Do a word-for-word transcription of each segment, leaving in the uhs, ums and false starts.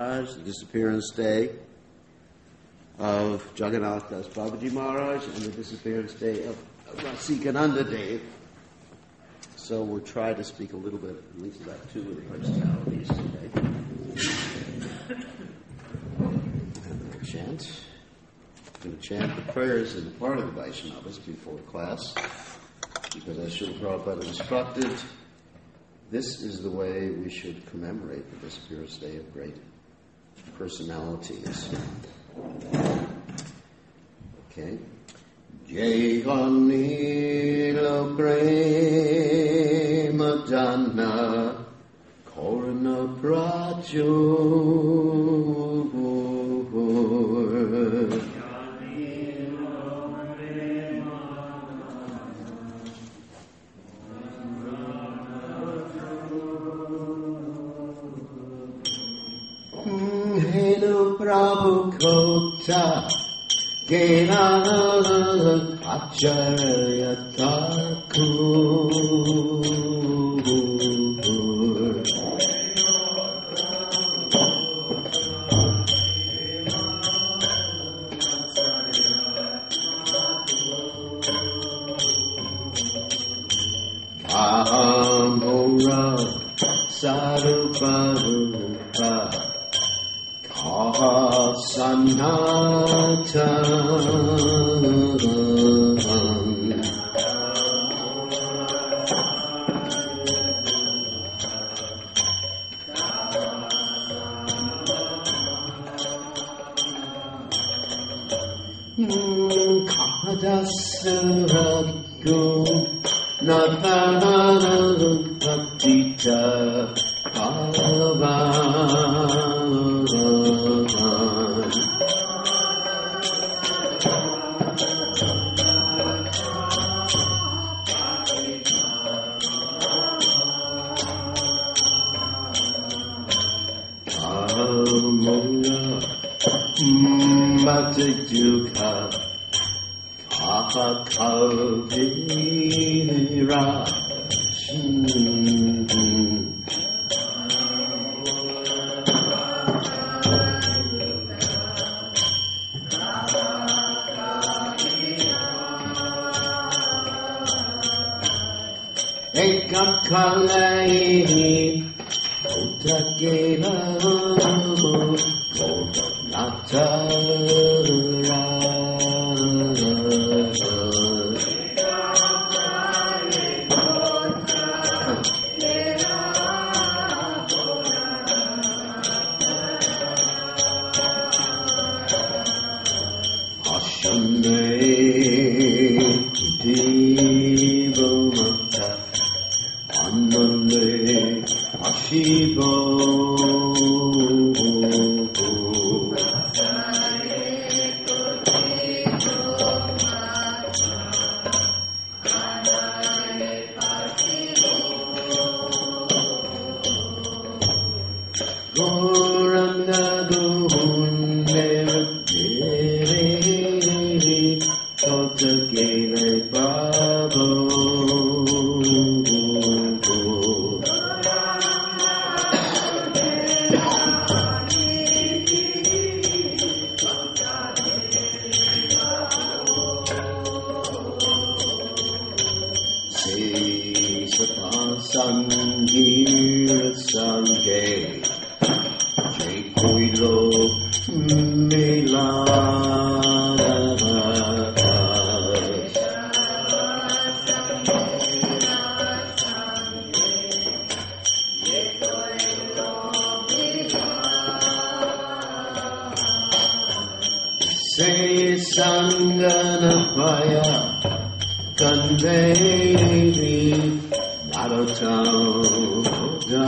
The disappearance day of Jagannath Das Babaji Maharaj and the disappearance day of Rasikananda Dev. So we'll try to speak a little bit, at least about two of the personalities today. And we'll chant. I'm going to chant the prayers in the part of the Vaishnavas before class, because as Srila Prabhupada instructed, this is the way we should commemorate the disappearance day of great personalities. Okay. Jai Anila Prema Dana Korana Prajur Prabhu Kota Gena Acharya Thakur Amora Sarupa Rupa Sanatan Kadasaragu Natana Patita Bhava Matidukha Kakavira Ekakalai Utakela Natara Ashane Devamata Anale Ashivo Sanganapaya Kandevi Narotam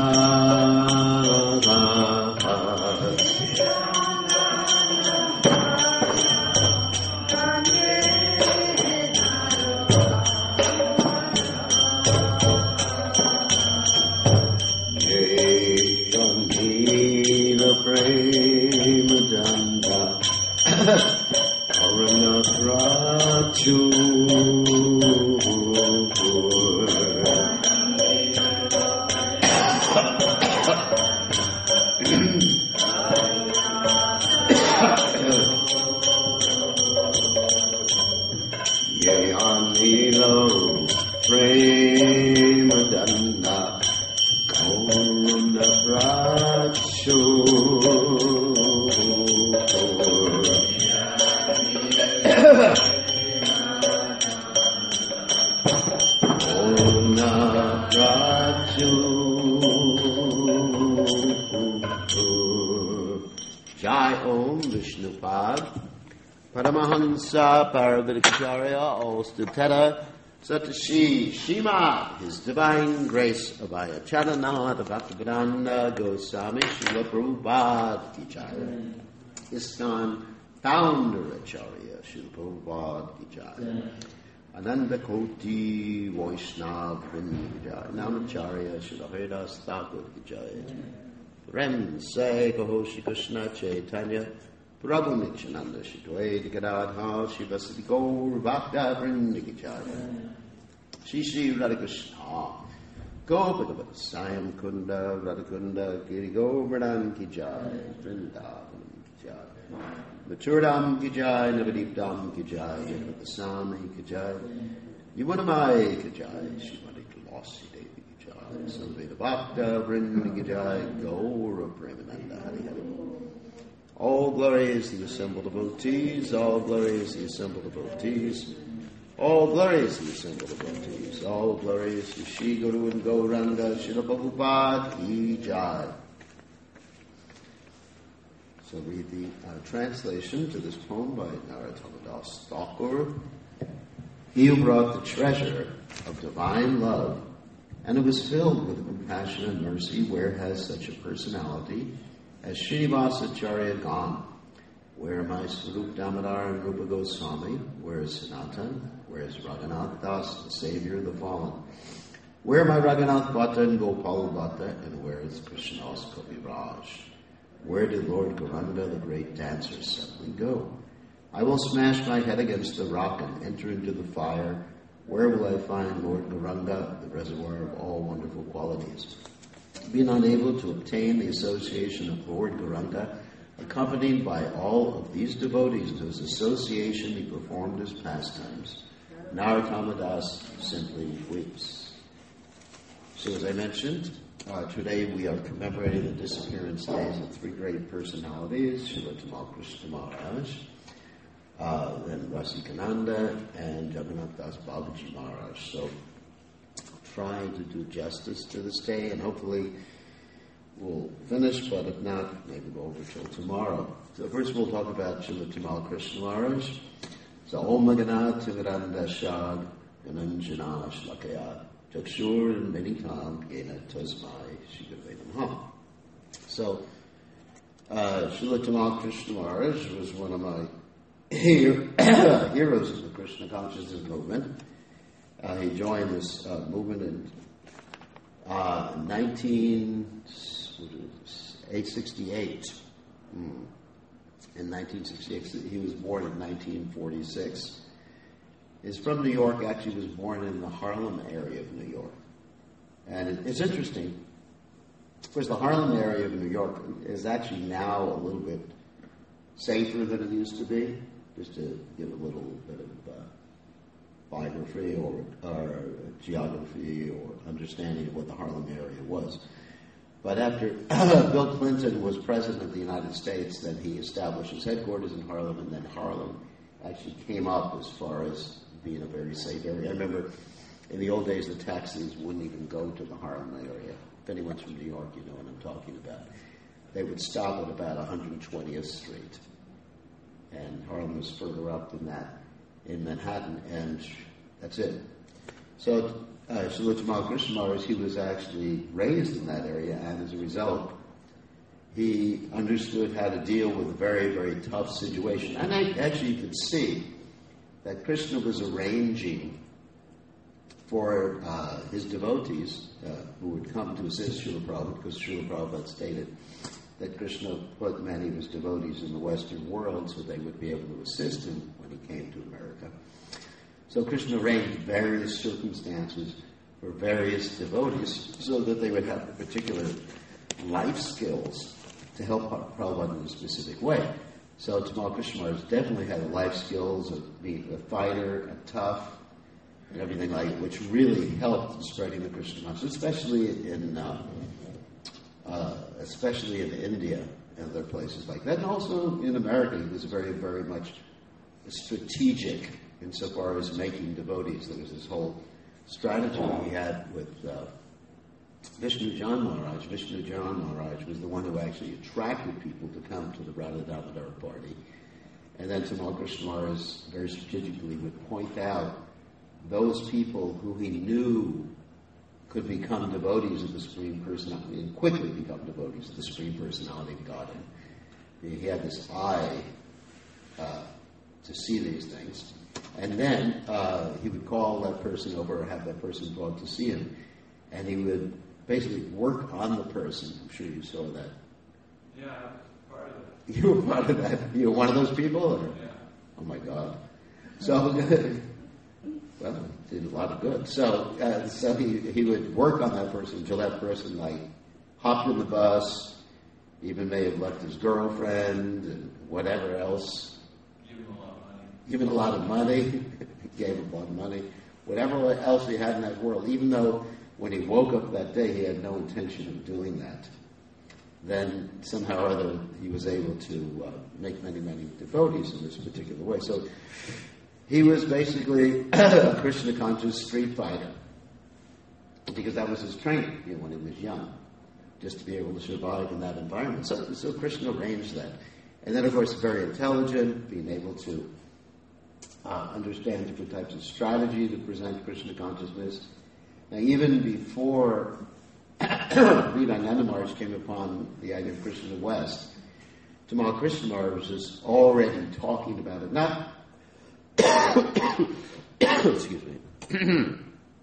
Jai Om Vishnupad Paramahansa Paravatikacharya Ostuteta Satashi Shima, His Divine Grace Abhaya Charanada Bhaktivedanta Goswami Srila Prabhupada Ki Jai. ISKCON Founder Acharya Srila Prabhupada Ki Jai. Ananda Koti Vaishnav Vrinda Ki Jai. Namacharya Srila Haridas Thakur Ki Jai. Ren Say Kaho Shri Krishna Chaitanya Prabhu Nityananda Shri Dvaita Gadadhar Shri Vasati Gaur Bhakta Vrinda Ki Jai. Shri Shri Radha Krishna Gopakavata Sayam Kunda Radha Kunda Giri Govardhan Ki Jai. Vrindavan Ki Jai. Maturadam Ki Jai. Navadipdam Ki Jai. Jagavata Sami Ki Jai. Yuvanamai Ki Jai. Shri Madhikalosi Devi Ki Jai. Samveda Bhakta Vrinda Ki Jai. Gaura Premananda Hari Hari. All glory is the assembled devotees. All glory is the assembled devotees. All glory is the assembled devotees. All glory is to Shri Guru and Gauranga Srila Prabhupada Ki Jai. So read the uh, translation to this poem by Narottama Das Thakur. He who brought the treasure of divine love, and it was filled with compassion and mercy, where has such a personality as Srinivasa Acharya gone? Where am I Swarup Damodar and Rupa Goswami? Where is Sanatan? Where is Raghunath Das, the savior of the fallen? Where am I Raghunath Bhatta and Gopal Bhatta? And where is Krishnadas Kaviraj? Where did Lord Gauranga, the great dancer, suddenly go? I will smash my head against the rock and enter into the fire. Where will I find Lord Gauranga, the reservoir of all wonderful qualities? Being unable to obtain the association of Lord Gauranga, accompanied by all of these devotees in whose association he performed his pastimes, Narottama Das simply weeps. So as I mentioned, uh, today we are commemorating the disappearance days of three great personalities, Srila Tamal Krishna Maharaj, uh, then Rasikananda, and Jagannath Das Babaji Maharaj. So trying to do justice to this day, and hopefully we'll finish, but if not, maybe go over till tomorrow. So first we'll talk about Srila Tamal Krishna Maharaj. So Om Magana Timiranda Shad Gananjana Shlakaya Chakshur and Meditam Gena Tasmai Shigavadanam. So uh, Srila Tamal Krishna Maharaj was one of my heroes of the Krishna consciousness movement. Uh, he joined this uh, movement in uh, nineteen sixty-eight. Hmm. In nineteen sixty-eight, he was born in nineteen forty-six. He's from New York. Actually, was born in the Harlem area of New York, and it, it's interesting. Of course, the Harlem area of New York is actually now a little bit safer than it used to be. Just to give a little bit of uh, biography or, or geography or understanding of what the Harlem area was. But after Bill Clinton was president of the United States, then he established his headquarters in Harlem, and then Harlem actually came up as far as being a very safe area. I remember in the old days the taxis wouldn't even go to the Harlem area. If anyone's from New York, you know what I'm talking about. They would stop at about one hundred twentieth Street. And Harlem was further up than that in Manhattan, and that's it. So, uh, Srila Tamal Krishna Maharaj, he was actually raised in that area, and as a result, he understood how to deal with a very, very tough situation. And I, actually, you could see that Krishna was arranging for uh, his devotees uh, who would come to assist Srila Prabhupada, because Srila Prabhupada stated that Krishna put many of his devotees in the Western world so they would be able to assist him when he came to America. So Krishna arranged various circumstances for various devotees so that they would have particular life skills to help Prabhupada in a specific way. So Tamal Krishna Maharaj definitely had the life skills of being a fighter, a tough, and everything like it, which really helped in spreading the Krishna consciousness, especially in uh, uh, especially in India and other places like that, and also in America. He was very, very much strategic insofar as making devotees. There was this whole strategy he had with uh, Vishnu Jan Maharaj. Vishnu Jan Maharaj was the one who actually attracted people to come to the Radha Damodar party. And then Tamal Krishna Maharaj very strategically would point out those people who he knew could become devotees of the Supreme Personality and quickly become devotees of the Supreme Personality of Godhead. He had this eye uh, to see these things. And then uh, he would call that person over or have that person brought to see him. And he would basically work on the person. I'm sure you saw that. Yeah, I was part of it. You were part of that? You were one of those people? Or? Yeah. Oh my God. So, well, did a lot of good. So, uh, so he, he would work on that person until that person, like, hopped in the bus, even may have left his girlfriend and whatever else. Give him a lot of money. Give him a lot of money. Gave him a lot of money. Whatever else he had in that world, even though when he woke up that day he had no intention of doing that, then somehow or other he was able to uh, make many, many devotees in this particular way. So he was basically a Krishna conscious street fighter, because that was his training, you know, when he was young, just to be able to survive in that environment. So, so Krishna arranged that. And then, of course, very intelligent, being able to uh, understand different types of strategy to present Krishna consciousness. Now, even before Sridananda Maharaj came upon the idea of Krishna West, Tamal Krishna Maharaj was already talking about it. Not, excuse me,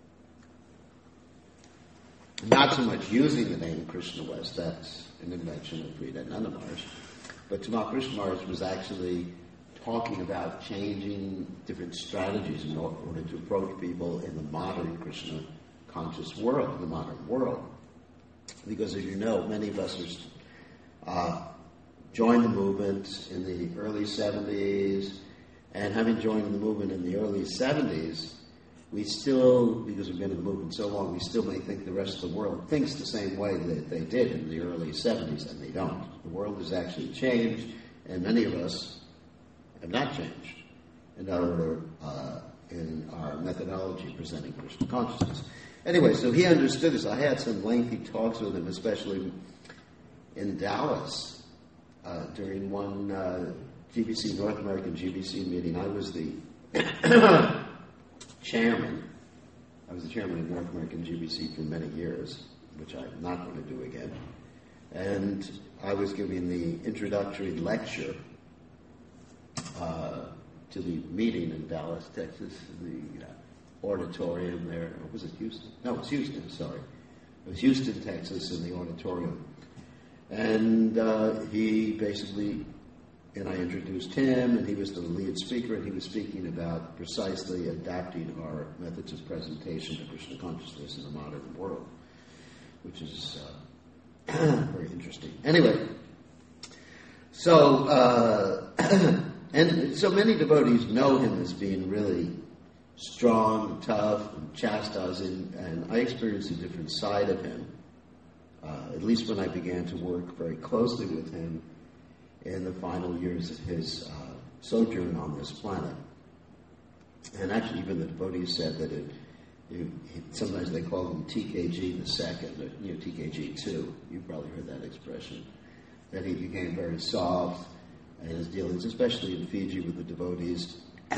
not so much using the name Krishna West, that's an invention of Sridananda Maharaj, but Tamal Krishna Maharaj was actually talking about changing different strategies in order to approach people in the modern Krishna conscious world, in the modern world. Because, as you know, many of us are, uh, joined the movement in the early seventies, and having joined the movement in the early seventies, we still, because we've been in the movement so long, we still may think the rest of the world thinks the same way that they did in the early seventies, and they don't. The world has actually changed, and many of us have not changed in our, uh, in our methodology presenting Krishna consciousness. Anyway, so he understood this. I had some lengthy talks with him, especially in Dallas, uh, during one uh, G B C, North American G B C meeting. I was the chairman. I was the chairman of North American G B C for many years, which I'm not going to do again. And I was giving the introductory lecture uh, to the meeting in Dallas, Texas, the uh, auditorium there. Or was it Houston? No, it was Houston, sorry. It was Houston, Texas, in the auditorium. And uh, he basically, and I introduced him, and he was the lead speaker, and he was speaking about precisely adapting our methods of presentation to Krishna consciousness in the modern world, which is uh, very interesting. Anyway, so, uh, and so many devotees know him as being really strong, tough, and chastising, and I experienced a different side of him, uh, at least when I began to work very closely with him in the final years of his uh, sojourn on this planet. And actually, even the devotees said that it, it, it sometimes they call him T K G the second, or you know, T K G two. You've probably heard that expression. That he became very soft in his dealings, especially in Fiji with the devotees.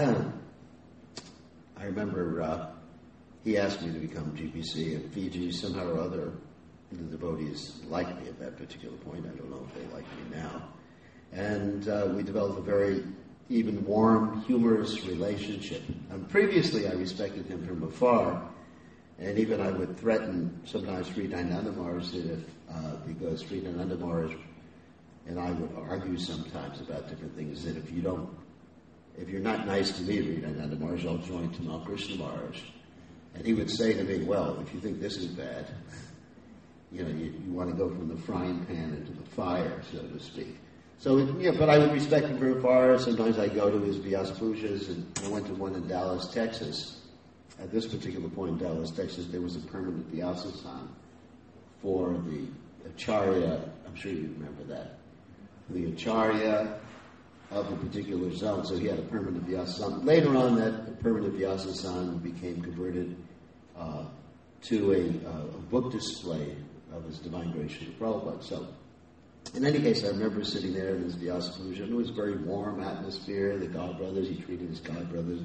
I remember uh, he asked me to become G P C in Fiji. Somehow or other, the devotees liked me at that particular point. I don't know if they like me now. And uh, we developed a very even warm, humorous relationship. And previously, I respected him from afar, and even I would threaten sometimes Sridananda Maharaj that if, uh, because Sridananda Maharaj and I would argue sometimes about different things, that if you don't, if you're not nice to me, Sridananda Maharaj, I'll join Tamal Krishna Maharaj. And he would say to me, well, if you think this is bad, you know, you, you want to go from the frying pan into the fire, so to speak. So, yeah, but I would respect him from afar. Sometimes I go to his Vyas Pujas, and I went to one in Dallas, Texas. At this particular point in Dallas, Texas, there was a permanent Vyasasana for the acharya, I'm sure you remember that, the acharya of a particular zone. So he had a permanent Vyasa-san. Later on, that permanent Vyasa-san became converted uh, to a, uh, a book display of His Divine Grace Srila Prabhupada. So, in any case, I remember sitting there in this Vyasa Puja, and it was a very warm atmosphere. The God brothers, he treated his God brothers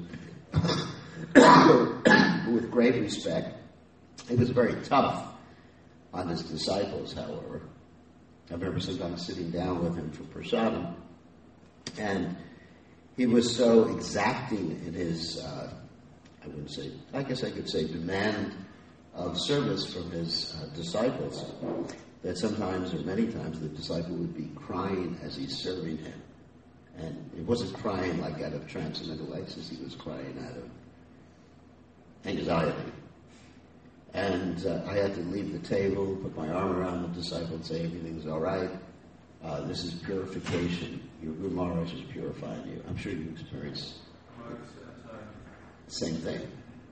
with great respect. He was very tough on his disciples, however. I remember sometimes sitting down with him for prasadam, and he was so exacting in his, uh, I wouldn't say, I guess I could say demand of service from his uh, disciples, that sometimes or many times the disciple would be crying as he's serving him. And it wasn't crying like out of transcendental ecstasy, he was crying out of anxiety. And uh, I had to leave the table, put my arm around the disciple and say, everything's all right. Uh, this is purification. Your Guru Maharaj is purifying you. I'm sure you experienced the same thing.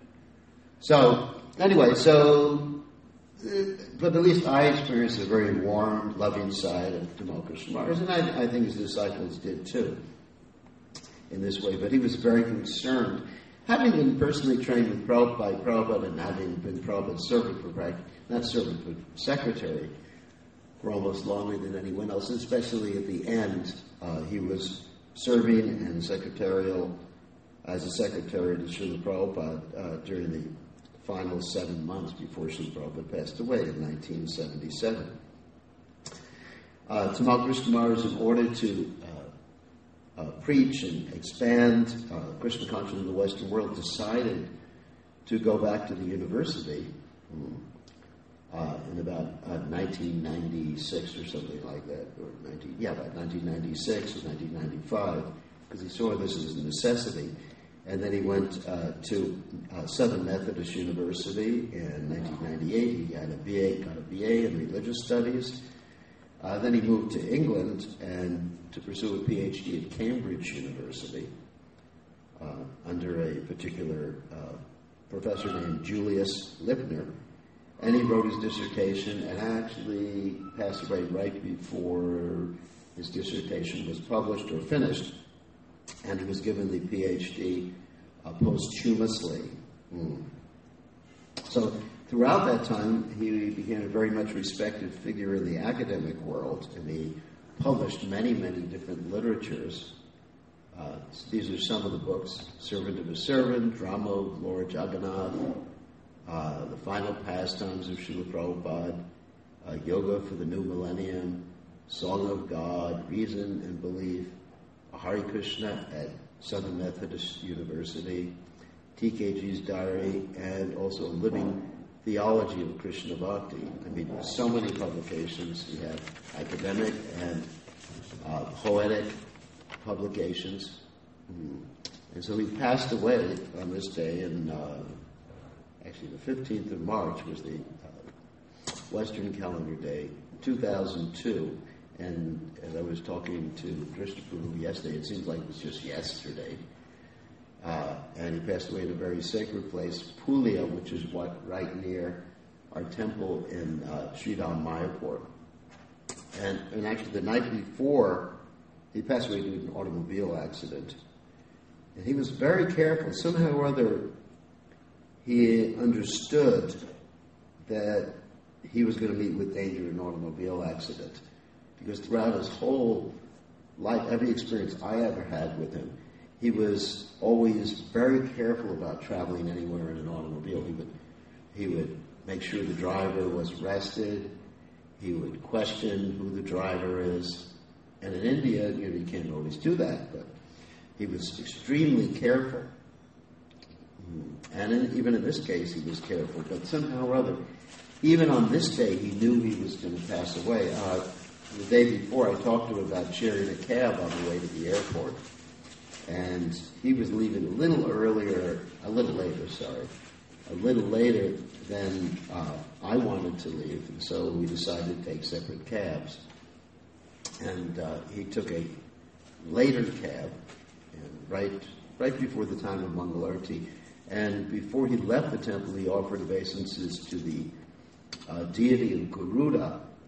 So, anyway, so, uh, but at least I experienced a very warm, loving side of Tamal Krishna Maharaj, and I, I think his disciples did too, in this way. But he was very concerned. Having been personally trained with Prabhupada, by Prabhupada, and having been Prabhupada's servant for practice, not servant, but secretary, for almost longer than anyone else, especially at the end, uh, he was serving and secretarial, as a secretary to Srila Prabhupada uh, during the final seven months before Srila Prabhupada passed away in nineteen seventy-seven. Uh, Tamal Krishna Maharaj, in order to uh, uh, preach and expand uh, Krishna consciousness in the Western world, decided to go back to the university uh, in about uh, nineteen ninety-six or something like that, or nineteen, yeah, about nineteen ninety-six or nineteen ninety-five, because he saw this as a necessity. And then he went uh, to uh, Southern Methodist University in nineteen ninety-eight. He got a B A, got a B A in religious studies. Uh, then he moved to England and to pursue a P H D at Cambridge University uh, under a particular uh, professor named Julius Lipner. And he wrote his dissertation and actually passed away right before his dissertation was published or finished. And he was given the P H D uh, posthumously. Mm. So throughout that time, he became a very much respected figure in the academic world, and he published many, many different literatures. Uh, these are some of the books: Servant of a Servant, Drama of Lord Jagannath, uh, The Final Pastimes of Srila Prabhupada, uh, Yoga for the New Millennium, Song of God, Reason and Belief, Hare Krishna at Southern Methodist University, T K G's Diary, and also Living Theology of Krishna Bhakti. I mean, so many publications. We have academic and uh, poetic publications. Mm. And so he passed away on this day, and uh, actually the fifteenth of March was the uh, Western calendar day, two thousand two. And as I was talking to Krishna Prabhu yesterday, it seems like it was just yesterday. Uh, and he passed away in a very sacred place, Pulia, which is what right near our temple in uh, Sridham Mayapur. And, and actually the night before, he passed away due to an automobile accident. And he was very careful. Somehow or other, he understood that he was going to meet with danger in an automobile accident. Because throughout his whole life, every experience I ever had with him, he was always very careful about traveling anywhere in an automobile. He would, he would make sure the driver was rested. He would question who the driver is. And in India, you know, you can't always do that, but he was extremely careful. And in, even in this case, he was careful. But somehow or other, even on this day, he knew he was going to pass away. Uh, The day before, I talked to him about sharing a cab on the way to the airport. And he was leaving a little earlier, a little later, sorry, a little later than uh, I wanted to leave. And so we decided to take separate cabs. And uh, he took a later cab, and right right before the time of Mangalarti. And before he left the temple, he offered obeisances to the uh, deity of Garuda,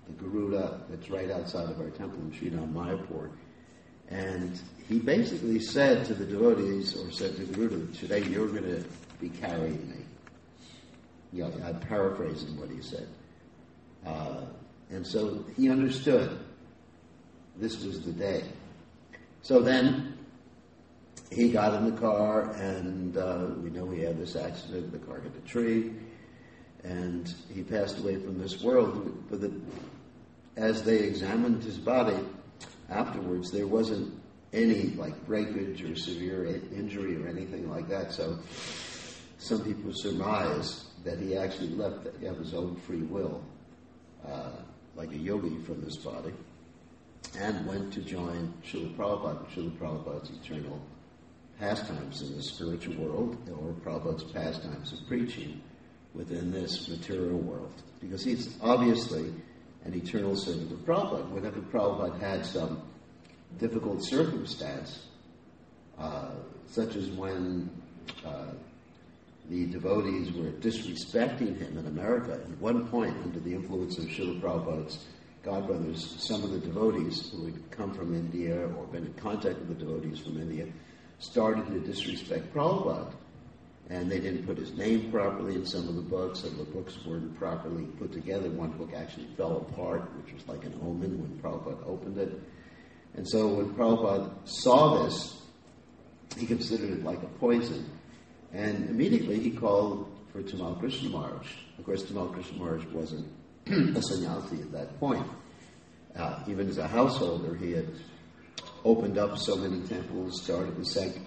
the Garuda that's right outside of our temple in Sridham Mayapur. And he basically said to the devotees, or said to Garuda, today you're going to be carrying me. You know, I'm paraphrasing what he said. Uh, and so he understood this was the day. So then he got in the car, and uh, we know he had this accident. The car hit a tree, and he passed away from this world. But the, as they examined his body afterwards, there wasn't any like breakage or severe injury or anything like that. So some people surmise that he actually left of his own free will, uh, like a yogi, from this body, and went to join Srila Prabhupada, Srila Prabhupada's eternal pastimes in the spiritual world, or Prabhupada's pastimes of preaching within this material world. Because he's obviously an eternal servant of Prabhupada. Whenever Prabhupada had some difficult circumstance, uh, such as when uh, the devotees were disrespecting him in America, at one point, under the influence of Srila Prabhupada's godbrothers, some of the devotees who had come from India or been in contact with the devotees from India started to disrespect Prabhupada. And they didn't put his name properly in some of the books, and the books weren't properly put together. One book actually fell apart, which was like an omen when Prabhupada opened it. And so when Prabhupada saw this, he considered it like a poison. And immediately he called for Tamal Krishna Maharaj. Of course, Tamal Krishna Maharaj wasn't a sannyasi at that point. Uh, even as a householder, he had opened up so many temples, started the Sank...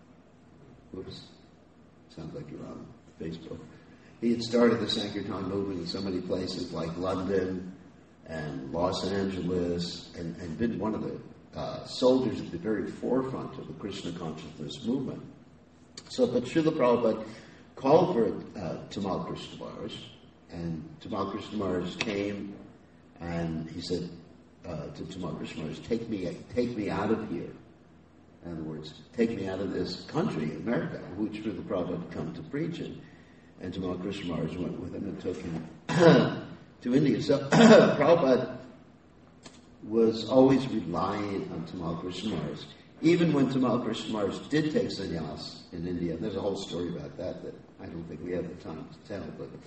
Oops. Sounds like you're on Facebook. He had started the Sankirtan movement in so many places like London and Los Angeles, and, and been one of the uh, soldiers at the very forefront of the Krishna consciousness movement. So, but Srila Prabhupada called for uh, Tamal Krishna Maharaj, and Tamal Krishna Maharaj came, and he said uh, to Tamal Krishna Maharaj, take me, take me out of here. In other words, take me out of this country, America, which Srila Prabhupada had come to preach in. And Tamal Krishna Maharaj went with him and took him to India. So Prabhupada was always relying on Tamal Krishna Maharaj. Even when Tamal Krishna Maharaj did take sannyas in India, and there's a whole story about that that I don't think we have the time to tell,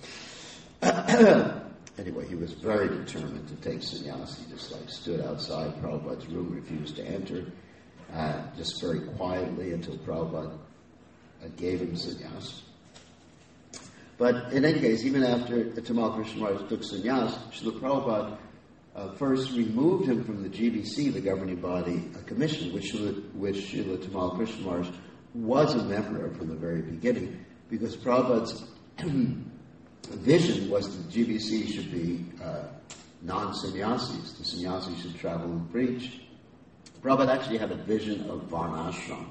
but anyway, he was very determined to take sannyas. He just like stood outside Prabhupada's room, refused to enter, uh, just very quietly until Prabhupada uh, gave him sannyas. But in any case, even after Tamal Krishna Maharaj took sannyas, Srila Prabhupada Uh, first removed him from the G B C, the governing body uh, commission, which which Srila Tamal Krishna Maharaj was a member of from the very beginning, because Prabhupada's vision was that the G B C should be uh, non-sannyasis. The sannyasis should travel and preach. Prabhupada actually had a vision of varnashram.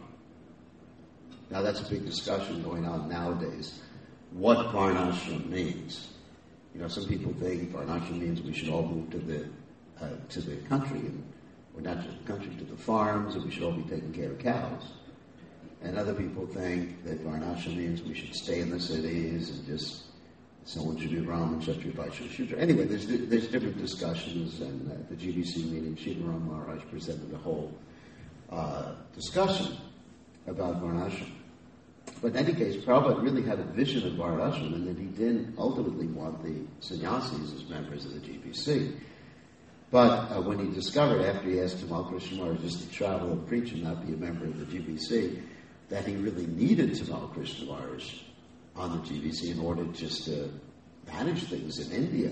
Now that's a big discussion going on nowadays. What varnashram means. You know, some people think varnashram means we should all move to the uh, to the country, and, or not just the country, to the farms, and we should all be taking care of cows. And other people think that varnashram means we should stay in the cities and just someone should be Brahmin, Kshatriya, Vaishya, Shudra. Anyway, there's there's different discussions, and at the G B C meeting, Sridhar Maharaj presented a whole uh, discussion about varnashram. But in any case, Prabhupada really had a vision of varnashram, and that he didn't ultimately want the sannyasis as members of the G B C. But uh, when he discovered, after he asked Tamal Krishna Maharaj just to travel and preach and not be a member of the G B C, that he really needed Tamal Krishna Maharaj on the G B C in order just to manage things in India.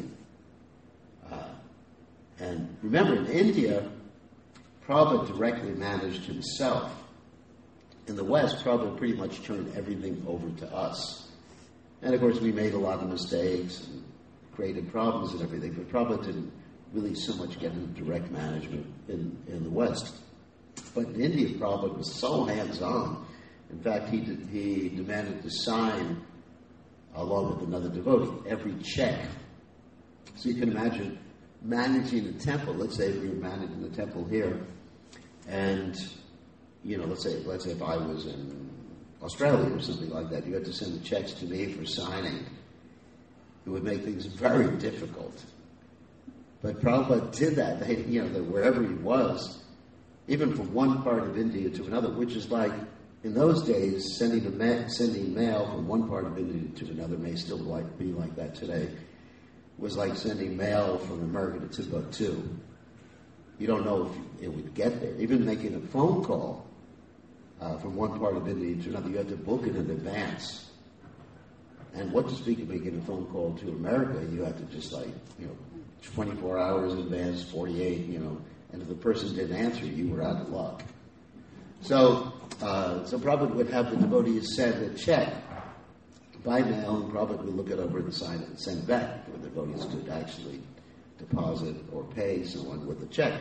Uh, and remember, in India, Prabhupada directly managed himself. In the West, Prabhupada pretty much turned everything over to us. And of course, we made a lot of mistakes and created problems and everything, but Prabhupada didn't really so much get into direct management in, in the West. But in India, Prabhupada was so hands-on. In fact, he did, he demanded to sign, along with another devotee, every check. So you can imagine managing a temple. Let's say we were managing the temple here, and you know, let's say let's say if I was in Australia or something like that, you had to send the checks to me for signing. It would make things very difficult. But Prabhupada did that. They, you know, that wherever he was, even from one part of India to another, which is like, in those days, sending, a ma- sending mail from one part of India to another may still like, be like that today, was like sending mail from America to Timbuktu. You don't know if it would get there. Even making a phone call uh, from one part of India to another, you had to book it in advance. And what to speak of making a phone call to America, you had to just like, you know, twenty-four hours in advance, forty-eight, you know, and if the person didn't answer, you were out of luck. So, uh, so Prabhupada would have the devotees send a check by mail, and Prabhupada would look it over and sign it and send it back, where the devotees could actually deposit or pay someone with the check.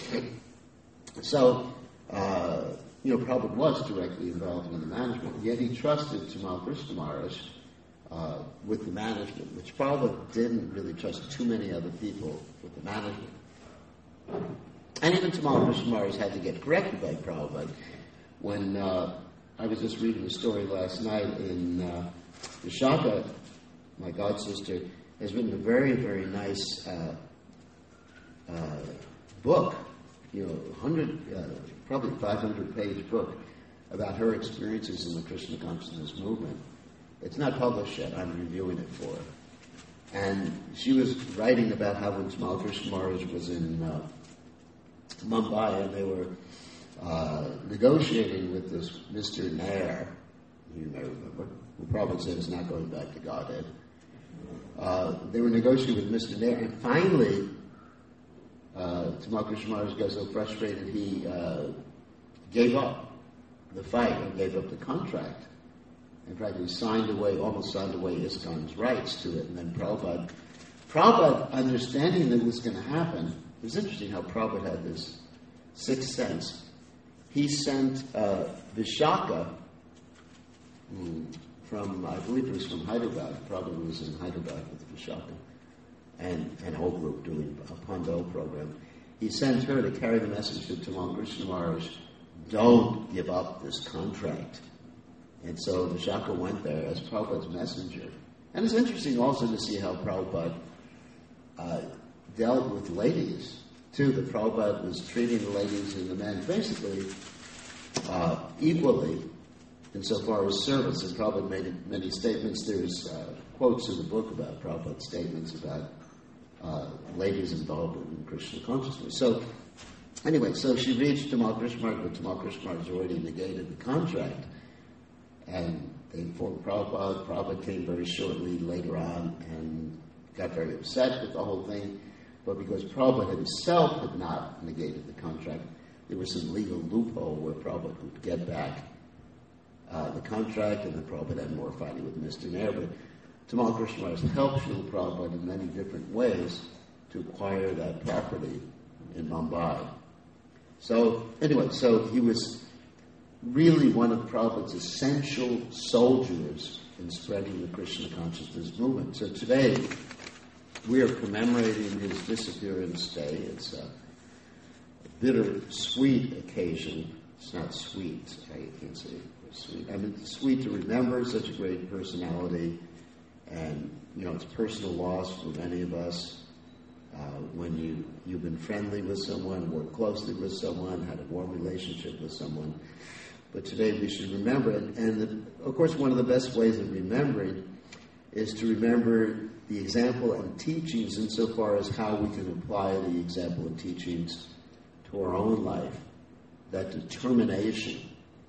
So, uh, you know, Prabhupada was directly involved in the management, yet he trusted Tamal Krishna Maharaj uh, with the management, which Prabhupada didn't really trust too many other people with the management. And even Tamal Krishna Maharaj had to get corrected by Prabhupada. When uh, I was just reading a story last night in uh, Vishaka, my god sister, has written a very, very nice uh, uh, book, you know, one hundred, uh, probably five hundred page book about her experiences in the Krishna consciousness movement. It's not published yet. I'm reviewing it for her. And she was writing about how when Tamal Krishna Maharaj was in uh, Mumbai, and they were uh, negotiating with this Mister Nair, you may remember, who Prabhupada said is not going back to Godhead. Uh, they were negotiating with Mister Nair, and finally, uh, Tamal Krishna Maharaj got so frustrated he uh, gave up the fight and gave up the contract. In fact, he signed away, almost signed away ISKCON's rights to it, and then Prabhupada, Prabhupada, understanding that it was going to happen, it was interesting how Prabhupada had this sixth sense. He sent uh, Vishaka from, I believe it was from Hyderabad. Prabhupada was in Hyderabad with Vishaka and, and a whole group doing a Pando program. He sent her to carry the message to Tamal Krishna Maharaj, don't give up this contract. And so Vishaka went there as Prabhupada's messenger. And it's interesting also to see how Prabhupada uh, dealt with ladies, too. That Prabhupada was treating the ladies and the men basically uh, equally insofar as service. And Prabhupada made many statements. There's uh, quotes in the book about Prabhupada's statements about uh, ladies involved in Krishna consciousness. So, anyway, so she reached Tamal Krishna Maharaj, but Tamal Krishna Maharaj already negated the contract. And they informed Prabhupada. Prabhupada came very shortly later on and got very upset with the whole thing. But because Prabhupada himself had not negated the contract, there was some legal loophole where Prabhupada could get back uh, the contract, and then Prabhupada had more fighting with Mister Nair. But Tamal Krishna Maharaj helped Srila Prabhupada in many different ways to acquire that property in Mumbai. So, anyway, so he was really one of Prabhupada's essential soldiers in spreading the Krishna consciousness movement. So today, we are commemorating his disappearance day. It's a bitter-sweet occasion. It's not sweet. I can't say sweet. I mean, it's sweet to remember such a great personality. And, you know, it's personal loss for many of us. Uh, when you, you've been friendly with someone, worked closely with someone, had a warm relationship with someone. But today we should remember it. And, the, of course, one of the best ways of remembering is to remember the example and teachings insofar as how we can apply the example and teachings to our own life. That determination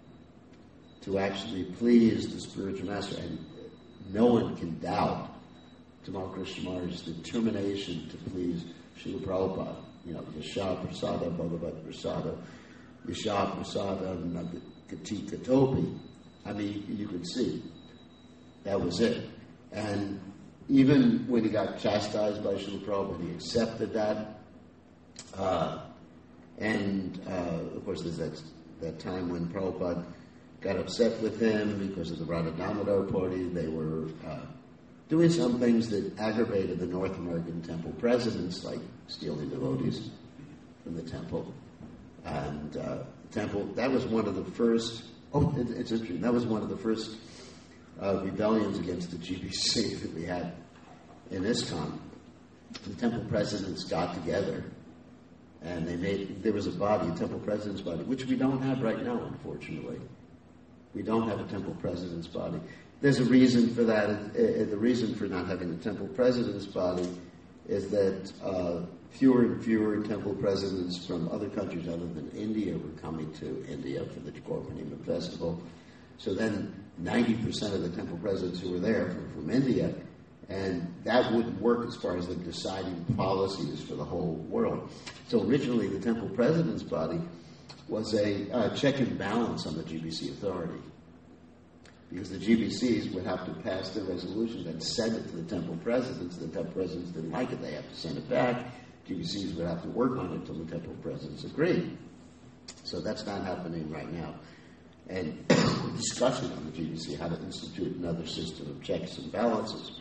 to actually please the spiritual master. And no one can doubt Tamal Krishna Maharaj's determination to please Srila Prabhupada. You know, Yasha Prasada Bhagavat Prasada, Yasha Prasada Nagati Katopi. I mean, you can see. That was it. And even when he got chastised by Srila Prabhupada, he accepted that. Uh, and, uh, of course, there's that, that time when Prabhupada got upset with him because of the Radha Damodar party. They were uh, doing some things that aggravated the North American temple presidents, like stealing devotees from the temple. And uh, the temple, that was one of the first, oh, it, it's interesting, that was one of the first uh, rebellions against the G B C that we had in ISKCON. the temple presidents got together and they made, there was a body, a temple president's body, which we don't have right now, unfortunately. We don't have a temple president's body. There's a reason for that. Uh, the reason for not having a temple president's body is that uh, fewer and fewer temple presidents from other countries other than India were coming to India for the Gaur-Purnima festival. So then ninety percent of the temple presidents who were there were from India, and that wouldn't work as far as them deciding policies for the whole world. So originally the temple president's body was a uh, check and balance on the G B C authority, because the G B Cs would have to pass their resolutions and send it to the temple presidents. The temple presidents didn't like it; they have to send it back. G B Cs would have to work on it until the temple presidents agreed. So that's not happening right now. And discussion on the G B C how to institute another system of checks and balances.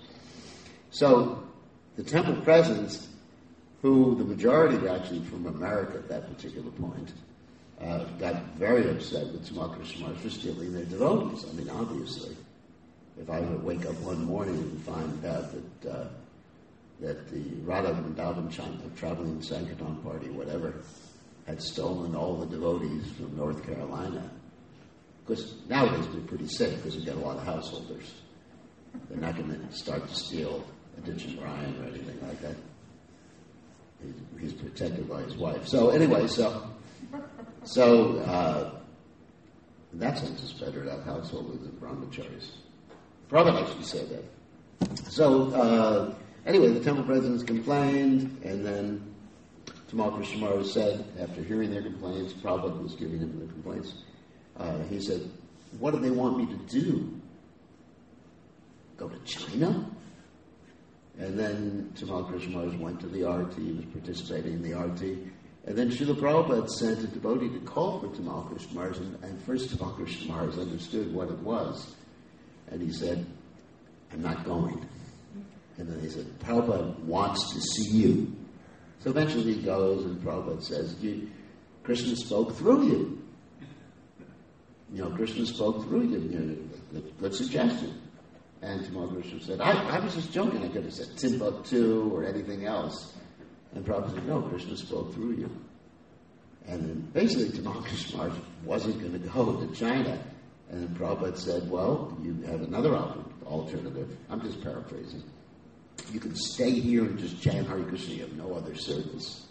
So the temple presidents, who the majority were actually from America at that particular point, uh, got very upset with Tamal Krishna Maharaj for stealing their devotees. I mean, obviously, if I were to wake up one morning and find out that uh, that the Radha Vrindavan Traveling Sankirtan Party, whatever, had stolen all the devotees from North Carolina. Because nowadays they're pretty safe because you get a lot of householders. They're not going to start to steal Aditya Ryan or anything like that. He's, he's protected by his wife. So anyway, so so uh, in that sense, it's better to have householders than brahmacharis. Prabhupada actually said that. So uh, anyway, the temple presidents complained, and then Tamal Krishna Maharaj said, after hearing their complaints, Prabhupada was giving them the complaints. Uh, he said, "What do they want me to do? Go to China?" And then Tamal Krishna Maharaj went to the arati, he was participating in the arati. And then Srila Prabhupada sent a devotee to call for Tamal Krishna Maharaj, and, and first Tamal Krishna Maharaj understood what it was. And he said, "I'm not going." And then he said, "Prabhupada wants to see you." So eventually he goes, and Prabhupada says, you, Krishna spoke through you. You know, Krishna spoke through you. You know, good, good suggestion. And Tamal Krishna said, I, I was just joking. I could have said Timbuktu or anything else. And Prabhupada said, "No, Krishna spoke through you." And then basically Tamal Krishna Maharaj wasn't going to go to China. And then Prabhupada said, "Well, you have another alternative." I'm just paraphrasing. "You can stay here and just chant Hare Krishna. You have no other service."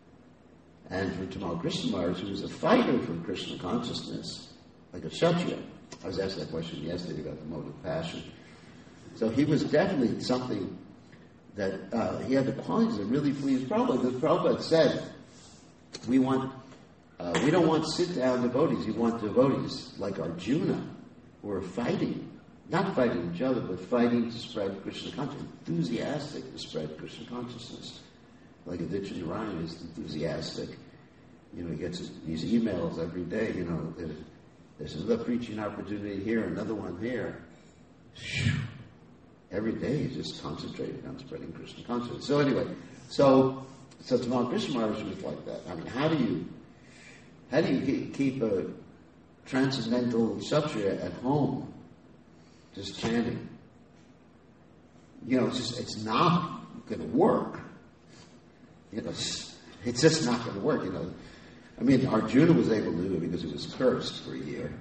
And for Tamal Krishna Maharaj, who was a fighter for Krishna consciousness, like a Kshatriya. I was asked that question yesterday about the mode of passion. So he was definitely something that uh, he had the qualities that really pleased Prabhupada. Because Prabhupada said, we want, uh, we don't want sit-down devotees. We want devotees like Arjuna, who are fighting, not fighting each other, but fighting to spread Krishna consciousness, enthusiastic to spread Krishna consciousness. Like Aditya Narayan is enthusiastic. You know, he gets these emails every day, you know, there's, there's another preaching opportunity here, another one here. Whew. Every day he's just concentrating on spreading Krishna consciousness. So anyway, so so Tamal Krishna Maharaj was like that. I mean, how do you how do you keep a transcendental Kshatriya at home just chanting? You know, it's just it's not going to work. You know, it's, it's just not going to work. You know, I mean, Arjuna was able to do it because he was cursed for a year.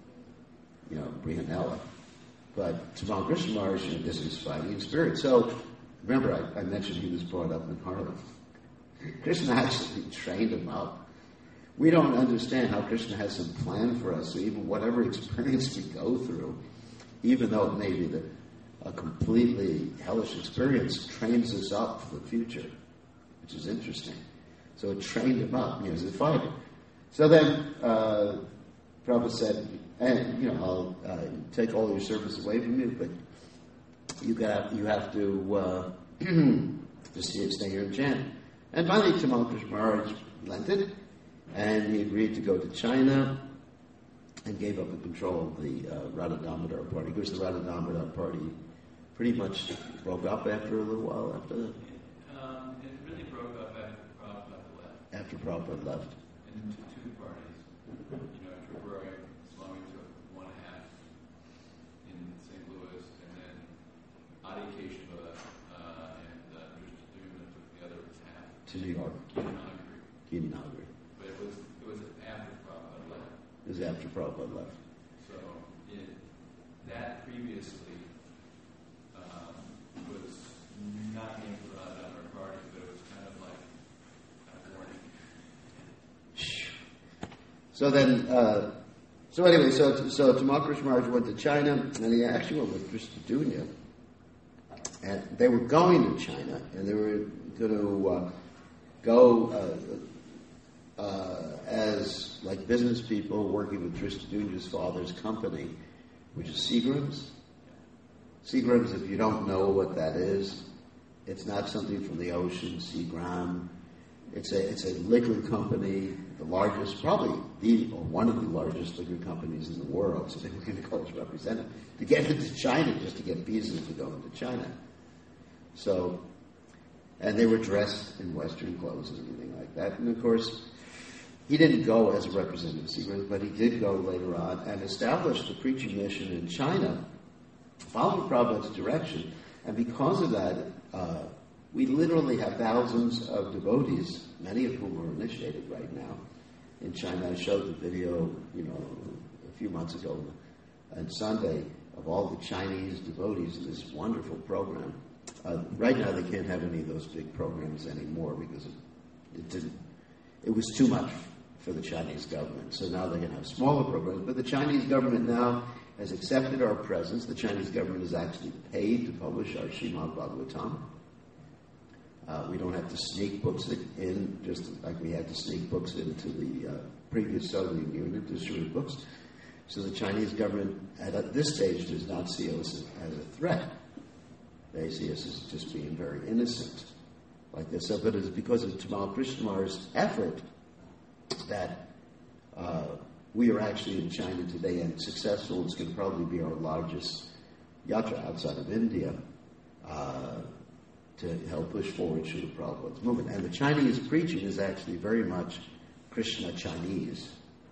You know, Brihanela. But Tamal Krishna Maharaj, you know, this is fighting spirit. So, remember, I, I mentioned he was brought up in Harlem. Krishna actually trained him up. We don't understand how Krishna has some plan for us. So even whatever experience we go through, even though it may be the, a completely hellish experience, trains us up for the future, which is interesting. So it trained him up, you know, as a fighter. So then, uh, Prabhupada said, and, you know, I'll uh, take all your service away from you, but you got you have to uh, just stay here and chant. And finally, Tamal Krishna Maharaj relented, and he agreed to go to China and gave up the control of the uh, Radha Damodar party, because the Radha Damodar party pretty much broke up after a little while after that. Um, it really broke up after Prabhupada left. After Prabhupada left. Into two parties. You know, Tripura Swami took one half in Saint Louis, and then Adi Keshava uh, and uh, Drishtadyumna To New York. Kinanagri. Kinanagri. But it was it was after Prabhupada left. It was after Prabhupada left. So it, that previously um, was not being provided on our party, but it was kind of like a warning. So then, uh, so anyway, so so Tamal Krishna Maharaj went to China, and he actually went with Kristadunya, and they were going to China, and they were going to uh, go uh, uh, as like business people working with Kristadunya's father's company, which is Seagram's. Seagram's, if you don't know what that is, it's not something from the ocean. Seagram, it's a it's a liquor company. The largest, probably the, or one of the largest liquor companies in the world, so they were going to go as representative to get into China, just to get visas to go into China. So, and they were dressed in Western clothes and everything like that. And of course, he didn't go as a representative of Seagram's, but he did go later on and establish the preaching mission in China, following Prabhupada's direction. And because of that, uh, we literally have thousands of devotees, many of whom are initiated right now in China. I showed the video, you know, a few months ago on Sunday of all the Chinese devotees in this wonderful program. Uh, right now, they can't have any of those big programs anymore because it, it didn't. It was too much for the Chinese government. So now they're going to have smaller programs. But the Chinese government now has accepted our presence. The Chinese government is actually paid to publish our Srimad Bhagavatam. Uh, we don't have to sneak books in, just like we had to sneak books into the uh, previous Soviet Union to distribute books. So the Chinese government, at this stage, does not see us as a threat. They see us as just being very innocent, like this. So, but it's because of Tamal Krishna Maharaj's effort that uh, we are actually in China today and successful. It's going to probably be our largest yatra outside of India. Uh, to help push forward Srila Prabhupada's movement. And the Chinese preaching is actually very much Krishna Chinese.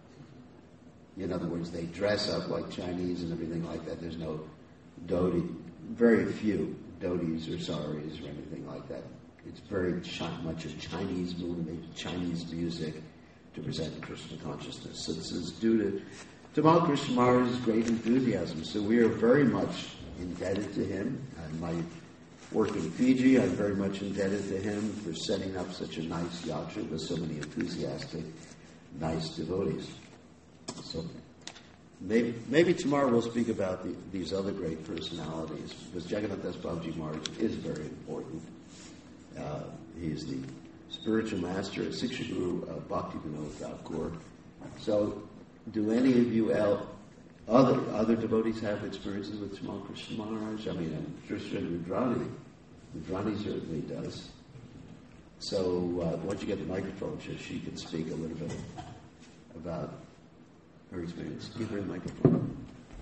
In other words, they dress up like Chinese and everything like that. There's no dhoti, very few dhotis or saris or anything like that. It's very chi- much a Chinese movement, Chinese music to present Krishna consciousness. So this is due to Tamal Krishna Maharaj's great enthusiasm. So we are very much indebted to him. And my work in Fiji, I'm very much indebted to him for setting up such a nice yatra with so many enthusiastic, nice devotees. So maybe, maybe tomorrow we'll speak about the, these other great personalities, because Jagannath Das Babaji Maharaj is very important. Uh, he's the spiritual master, Siksha Guru of Bhakti Vinod Thakur. So, do any of you el- Other other devotees have experiences with Tamal Krishna Maharaj? I mean, I'm sure Rudrani. Rudrani certainly does. So, uh, once you get the microphone, so she can speak a little bit about her experience. Give her the microphone.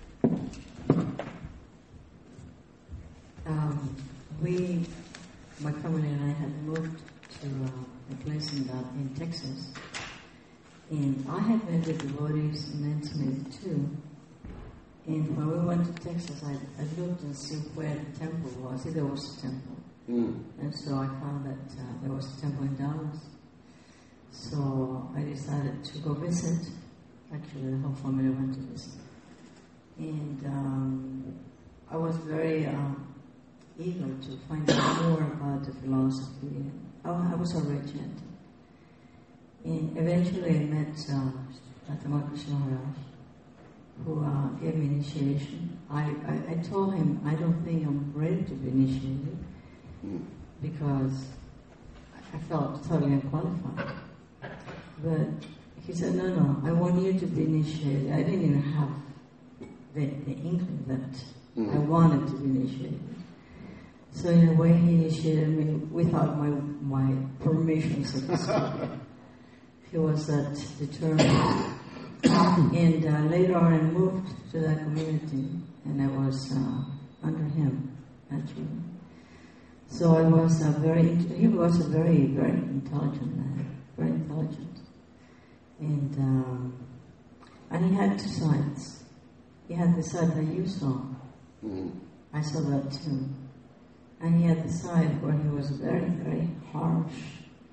Um, we, my family and I had moved to uh, a place in, uh, in Texas. And I had met the devotees in nineteen eighty-two. And when we went to Texas, I, I looked and see where the temple was. If there was a temple. Mm. And so I found that uh, there was a temple in Dallas. So I decided to go visit. Actually, the whole family went to visit. And um, I was very uh, eager to find out more about the philosophy. I, I was already chanting. And eventually I met uh, Tamal Krishna Maharaj, who uh, gave me initiation. I, I, I told him, I don't think I'm ready to be initiated Mm. because I felt totally unqualified. But he said, no, no, I want you to be initiated. I didn't even have the, the inkling that Mm. I wanted to be initiated. So in a way, he initiated me without my, my permission, so to speak. He was that determined. And uh, later on, I moved to that community, and I was uh, under him, actually. So I was a very, he was a very, very intelligent man, very intelligent. And um, and he had two sides. He had the side that you saw. Mm. I saw that too. And he had the side where he was very, very harsh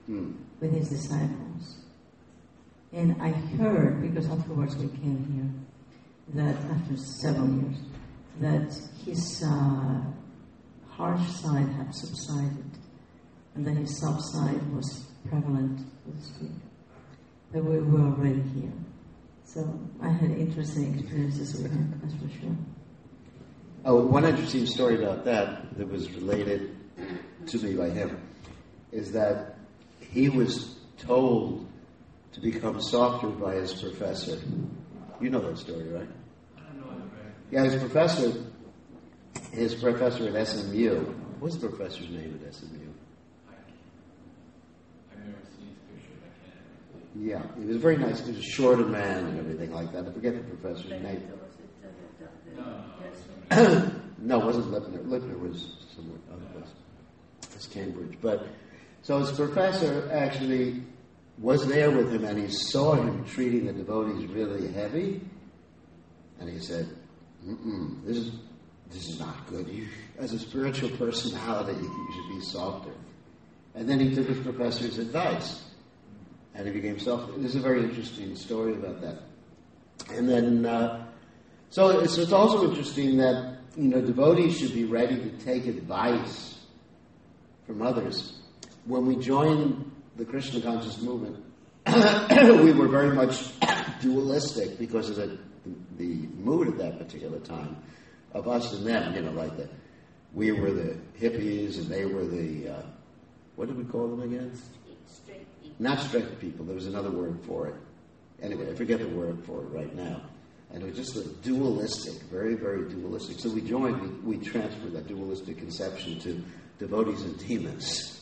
Mm. with his disciples. And I heard, because afterwards we came here, that after several years, that his uh, harsh side had subsided, and that his soft side was prevalent, so to speak. That we were already here. So I had interesting experiences with him, that's for sure. Oh, one interesting story about that that was related to me by him is that he was told to become softer by his professor. You know that story, right? I don't know it, right? Yeah, his professor, his professor at S M U. What's the professor's name at S M U? I, I've never seen his picture, I can't remember. Yeah, he was very nice. He was a shorter man and everything like that. I forget the professor's name. No, no, No, it wasn't Lipner. Lipner was somewhere other place. It's Cambridge. But so his professor actually was there with him, and he saw him treating the devotees really heavy, and he said, Mm-mm, "This is this is not good. You, as a spiritual personality, you should be softer." And then he took his professor's advice, and he became softer. There's a very interesting story about that. And then, uh, so it's, it's also interesting that, you know, devotees should be ready to take advice from others. When we joined the Krishna conscious movement, we were very much dualistic because of the, the mood at that particular time of us and them, you know, like that. We were the hippies and they were the, uh, what did we call them again? Straight people. Not straight people. There was another word for it. Anyway, I forget the word for it right now. And it was just a dualistic, very, very dualistic. So we joined, we, we transferred that dualistic conception to devotees and demons.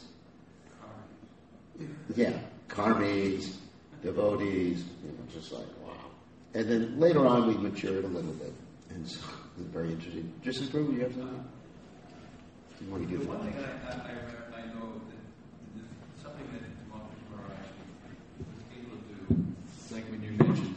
Yeah, karmis, devotees, you know, just like, wow. And then later on we matured a little bit. And so it was very interesting. Just as Prabhu, you have something? You want to The give one that? thing I, I, I, I know that that something that Democritus Maharaj was able to do, like when you mentioned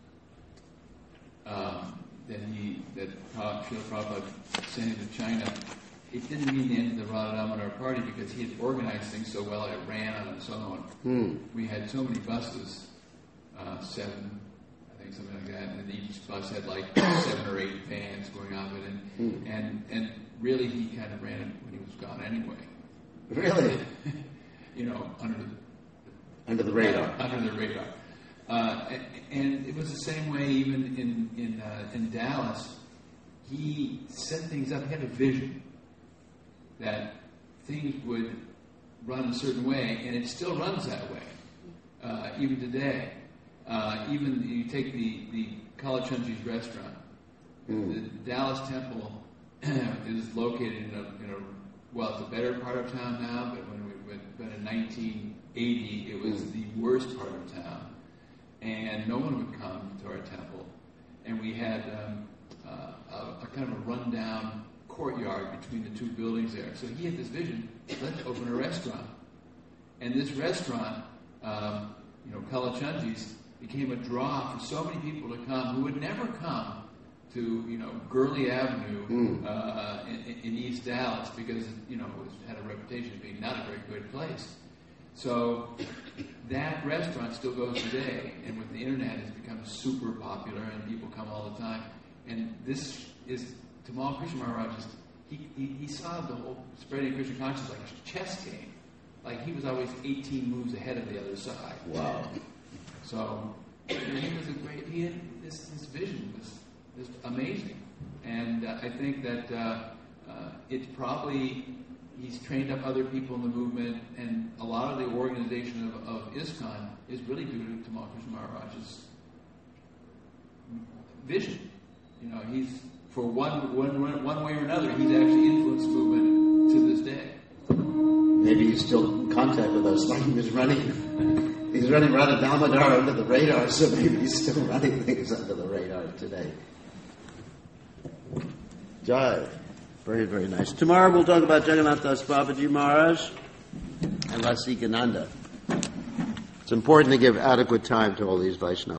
um, that he that Srila Prabhupada sent him to China, it didn't mean the end of the Radha Damodar party because he had organized things so well, it ran and so on. Hmm. We had so many buses, uh, seven, I think something like that, and each bus had like seven or eight vans going off it, and Hmm. and and really he kind of ran it when he was gone anyway. Really? You know, under the Under the radar. under the radar. Uh, and, and it was the same way even in in uh, in Dallas. He set things up. He had a vision that things would run a certain way, and it still runs that way, uh, even today. Uh, even you take the the Kalachandji's restaurant. Mm. The Dallas Temple is located in a, in a well, it's a better part of town now, but when we went, but in nineteen eighty, it was Mm. the worst part of town, and no one would come to our temple, and we had um, uh, a, a kind of a rundown courtyard between the two buildings there. So he had this vision: let's open a restaurant, and this restaurant, um, you know, Kalachandji's, became a draw for so many people to come who would never come to, you know, Gurley Avenue Mm. uh, in, in East Dallas because, you know, it was, had a reputation of being not a very good place. So that restaurant still goes today, and with the internet, has become super popular, and people come all the time. And this is Tamal Krishna Maharaj. He, he he saw the whole spreading Krishna consciousness like a chess game. Like he was always eighteen moves ahead of the other side. Wow. So he was a great. He had this his vision was just amazing, and uh, I think that uh, uh, it's probably he's trained up other people in the movement, and a lot of the organization of, of ISKCON is really due to Tamal Krishna Maharaj's vision. You know, he's for one one one way or another, he's actually influenced the movement to this day. Maybe he's still in contact with us, like he was running. He's running Radha Damodar under the radar, so maybe he's still running things under the radar today. Jai. Very, very nice. Tomorrow we'll talk about Jagannath Das Babaji Maharaj and Lasikananda. It's important to give adequate time to all these Vaishnavas.